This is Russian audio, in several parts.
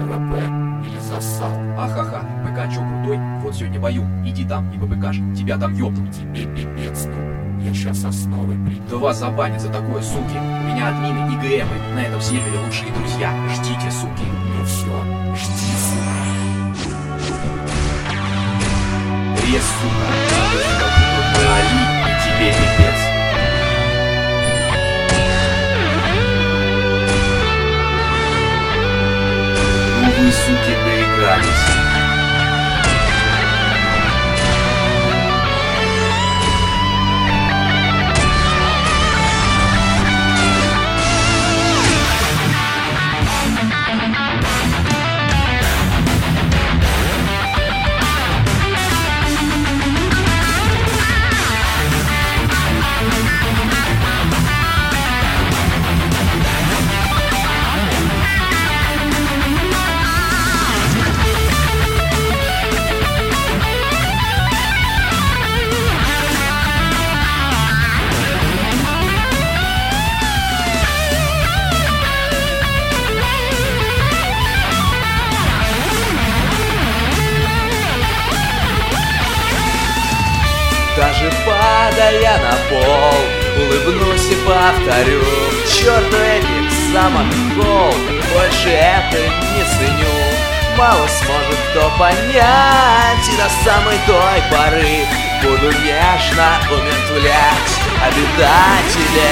ПВП или засал. Ахаха, ПК чё крутой? Вот сегодня бою. Иди там и ППКш, тебя там ёбнут. Тебе пипец, ну. Я сейчас основы приду. Да вас забанят за такое, суки. У меня админы и ГМы на этом сервере лучшие друзья. Ждите, суки. Ну все, жди, сука. Рез, сука. Али, и тебе пипец. Ну вы, суки, доигрались. Даже падая на пол, улыбнусь и повторю: чёрт, эпик, самок гол, больше это не ценю. Мало сможет кто понять, и до самой той поры буду нежно умертвлять обитателей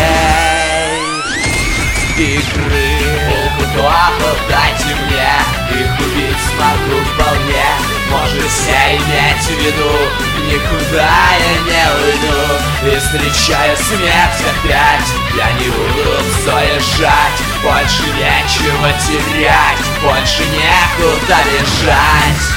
игры. Полкутохов дайте мне, их убить смогу вполне. Можете иметь в виду, никуда я не уйду. И встречая смерть опять, я не буду заезжать. Больше нечего терять, больше некуда бежать.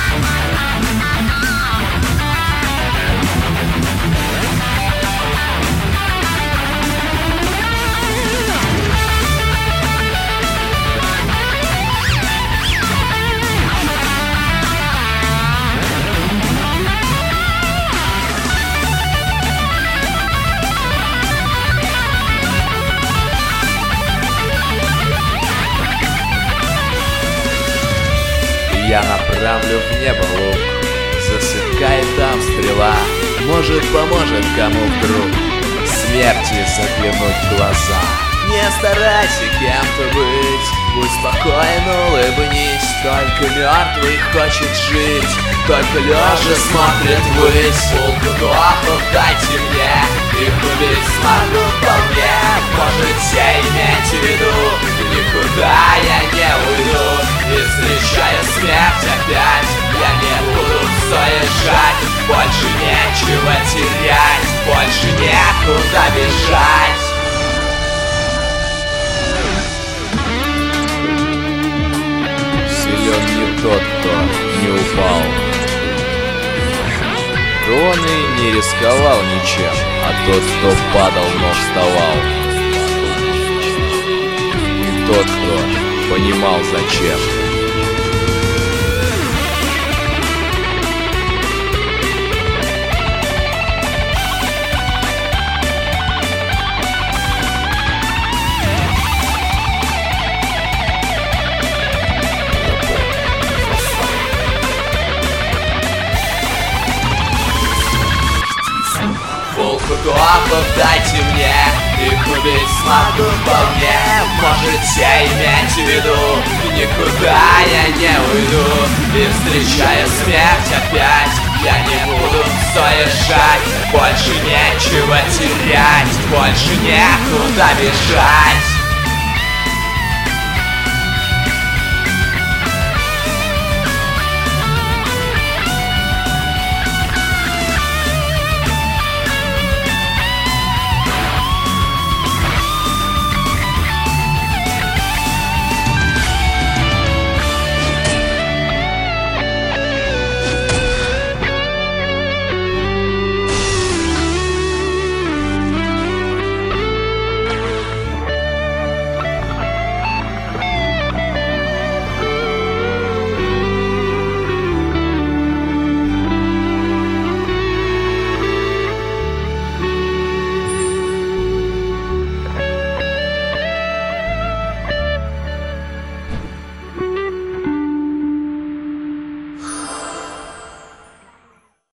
Я направлю в небо лук, засыкает там стрела. Может, поможет кому вдруг смерти заглянуть в глаза. Не старайся кем-то быть, будь спокоен, улыбнись. Только мертвый хочет жить, только лежа смотрит ввысь. Полкутохов дайте мне, их убить смогу вполне. Можете иметь в виду, никуда я не уйду. И встречая смерть опять, я не буду заезжать. Больше нечего терять, больше некуда бежать. Силен не тот, кто не упал. Он и не рисковал ничем, а тот, кто падал, но вставал. И тот, кто понимал зачем. Полкутохов дайте мне, их убить смогу вполне. Можете иметь в виду, никуда я не уйду. И встречая смерть опять, я не буду заезжать. Больше нечего терять, больше некуда бежать.